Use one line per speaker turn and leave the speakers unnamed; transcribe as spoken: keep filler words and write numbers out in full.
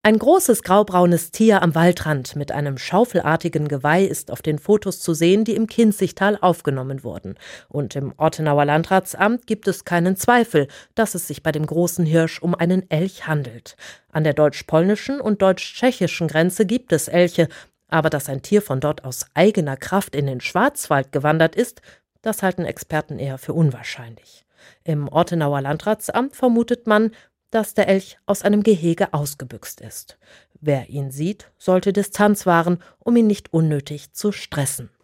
Ein großes graubraunes Tier am Waldrand mit einem schaufelartigen Geweih ist auf den Fotos zu sehen, die im Kinzigtal aufgenommen wurden. Und im Ortenauer Landratsamt gibt es keinen Zweifel, dass es sich bei dem großen Hirsch um einen Elch handelt. An der deutsch-polnischen und deutsch-tschechischen Grenze gibt es Elche, aber dass ein Tier von dort aus eigener Kraft in den Schwarzwald gewandert ist, das halten Experten eher für unwahrscheinlich. Im Ortenauer Landratsamt vermutet man, dass der Elch aus einem Gehege ausgebüxt ist. Wer ihn sieht, sollte Distanz wahren, um ihn nicht unnötig zu stressen.